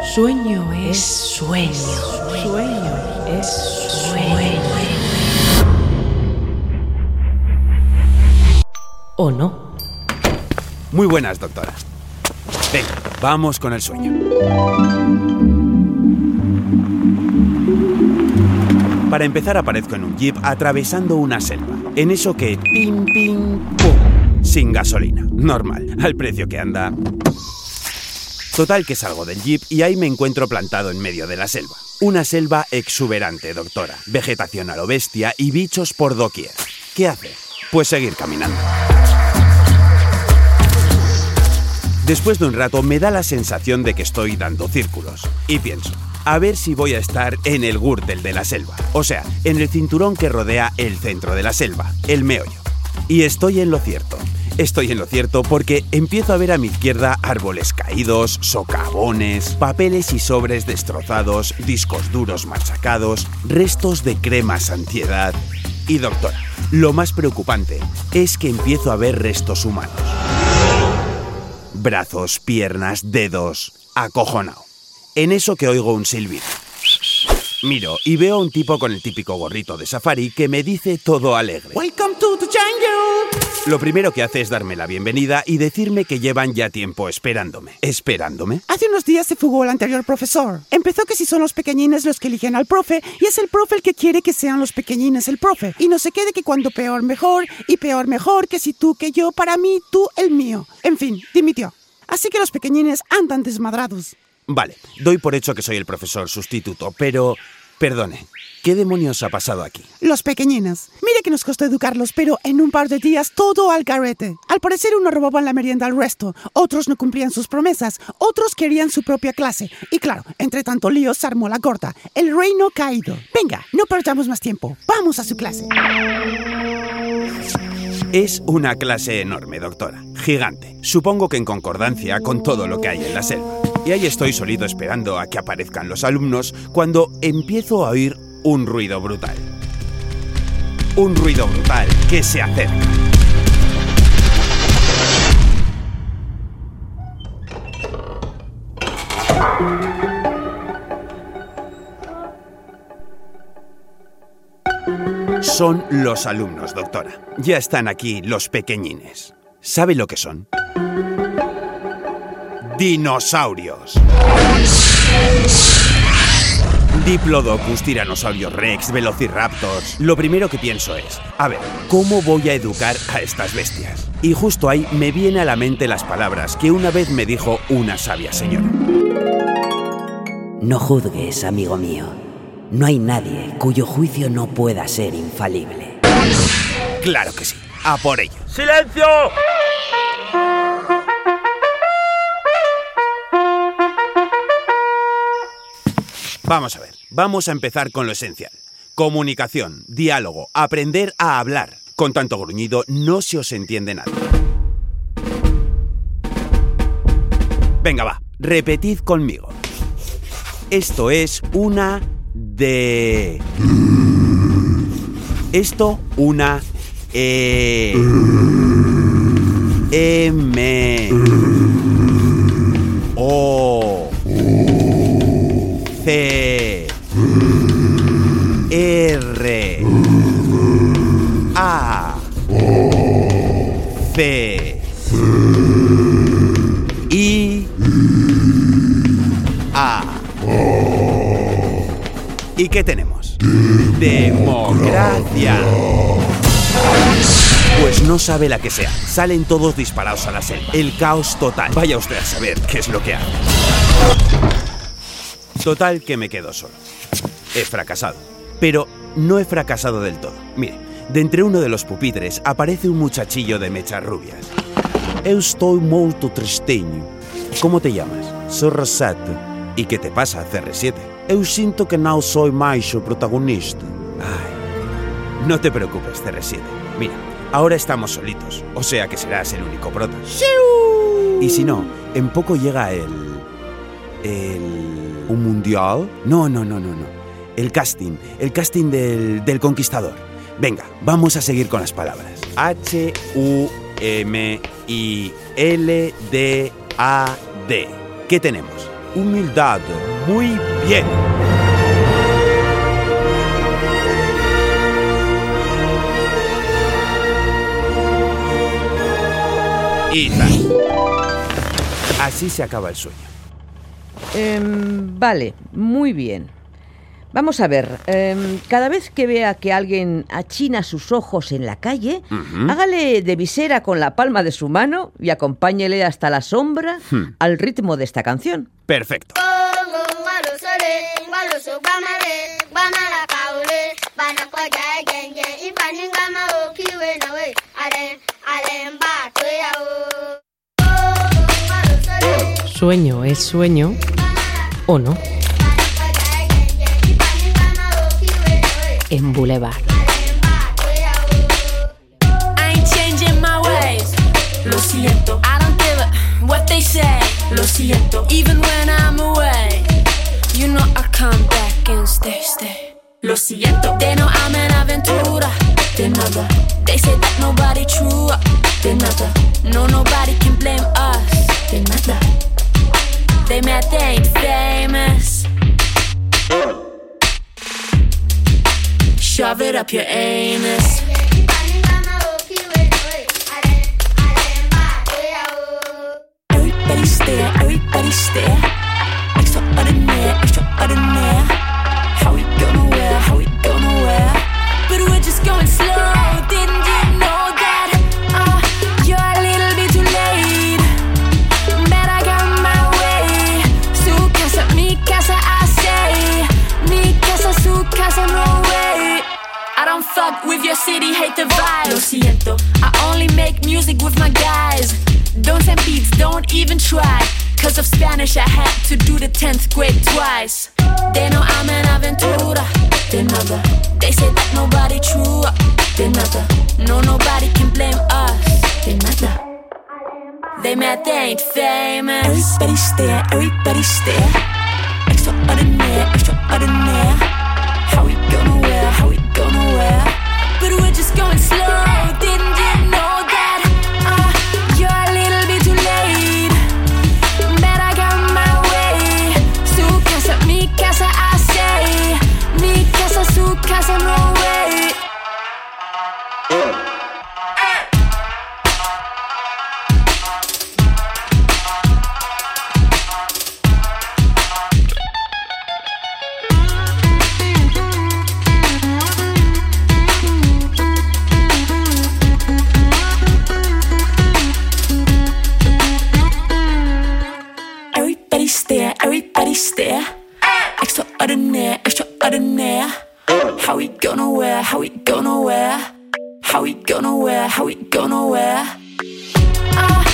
Sueño es sueño. Sueño es sueño. ¿O no? Muy buenas, doctora. Venga, vamos con el sueño. Para empezar, aparezco en un jeep atravesando una selva. En eso que pim, pim, pum, sin gasolina. Normal, al precio que anda. Total que salgo del jeep y ahí me encuentro plantado en medio de la selva. Una selva exuberante, doctora. Vegetación a lo bestia y bichos por doquier. ¿Qué hace? Pues seguir caminando. Después de un rato me da la sensación de que estoy dando círculos. Y pienso, a ver si voy a estar en el gürtel de la selva. O sea, en el cinturón que rodea el centro de la selva, el meollo. Y estoy en lo cierto. Estoy en lo cierto porque empiezo a ver a mi izquierda árboles caídos, socavones, papeles y sobres destrozados, discos duros machacados, restos de cremas antiedad. Y doctora, lo más preocupante es que empiezo a ver restos humanos. Brazos, piernas, dedos, acojonado. En eso que oigo un silbido. Miro y veo a un tipo con el típico gorrito de safari que me dice todo alegre. Welcome to the jungle. Lo primero que hace es darme la bienvenida y decirme que llevan ya tiempo esperándome. ¿Esperándome? Hace unos días se fugó el anterior profesor. Empezó que si son los pequeñines los que eligen al profe y es el profe el que quiere que sean los pequeñines el profe. Y no se quede que cuando peor mejor y peor mejor, que si tú que yo, para mí tú el mío. En fin, dimitió. Así que los pequeñines andan desmadrados. Vale, doy por hecho que soy el profesor sustituto, pero... Perdone, ¿qué demonios ha pasado aquí? Los pequeñines. Mire que nos costó educarlos, pero en un par de días todo al garete. Al parecer unos robaban la merienda al resto, otros no cumplían sus promesas, otros querían su propia clase. Y claro, entre tanto lío se armó la gorda. El reino caído. Venga, no perdamos más tiempo. Vamos a su clase. Es una clase enorme, doctora. Gigante. Supongo que en concordancia con todo lo que hay en la selva. Y ahí estoy solito esperando a que aparezcan los alumnos cuando empiezo a oír un ruido brutal. Un ruido brutal que se acerca. Son los alumnos, doctora. Ya están aquí los pequeñines. ¿Sabe lo que son? ¡Dinosaurios! Diplodocus, Tyrannosaurus Rex, Velociraptors... Lo primero que pienso es, a ver, ¿cómo voy a educar a estas bestias? Y justo ahí me viene a la mente las palabras que una vez me dijo una sabia señora. No juzgues, amigo mío. No hay nadie cuyo juicio no pueda ser infalible. Claro que sí, a por ello. ¡Silencio! Vamos a ver, vamos a empezar con lo esencial. Comunicación, diálogo, aprender a hablar. Con tanto gruñido no se os entiende nada. Venga, va, repetid conmigo. Esto es una D. Esto una E. M. O. C. R. A. C. I. A. ¿Y qué tenemos? ¡Democracia! Pues no sabe la que sea. Salen todos disparados a la selva. El caos total. Vaya usted a saber qué es lo que hace. Total que me quedo solo. He fracasado. Pero no he fracasado del todo. Mire, de entre uno de los pupitres aparece un muchachillo de mechas rubias. Eu estou muito tristinho. ¿Cómo te llamas? Soy Rosato. ¿Y qué te pasa, CR7? Eu sinto que no soy más o protagonista. Ay, no te preocupes, CR7. Mira, ahora estamos solitos, o sea que serás el único prota. Y si no, en poco llega ¿un mundial? No. El casting del Conquistador. Venga, vamos a seguir con las palabras. HUMILDAD. ¿Qué tenemos? humildad. Muy bien. Y tal. Así se acaba el sueño. Vale, muy bien. Vamos a ver, cada vez que vea que alguien achina sus ojos en la calle, hágale de visera con la palma de su mano y acompáñele hasta la sombra al ritmo de esta canción. Perfecto. Sueño es sueño, ¿o no? En Boulevard. I ain't changing my ways. Lo siento. I don't give a what they say. Lo siento. Even when I'm away, you know I come back and stay. Lo siento. They know I'm an aventura. De nada. They say that nobody true. De nada. No, nobody can blame us. De nada. They mad they ain't famous. Shove it up your anus. Everybody stare, everybody stare. Extraordinaire, extraordinaire. How we gonna wear, how we gonna wear? But we're just going slow. Didn't you know that? You're a little bit too late. But I got my way. Su casa, mi casa, I say. Mi casa, su casa, no way. I don't fuck with your city, hate the vibe. Lo siento, I only make music with my guys. Don't send beats, don't even try. Cause of Spanish I had to do the 10th grade twice. They know I'm an aventura. De nada. They say that nobody true. De nada. No, nobody can blame us. De nada. They mad they ain't famous. Everybody stare, everybody stare. Extraordinaire, extraordinaire. How we gonna wear, how we gonna wear? But we're just going slow. Didn't you know that? You're a little bit too late. But I got my way. Su casa, mi casa, I say. Mi casa, su casa, no way. Everybody stare. Extraordinaire, extraordinaire. How we gonna wear, how we gonna wear? How we gonna wear, how we gonna wear?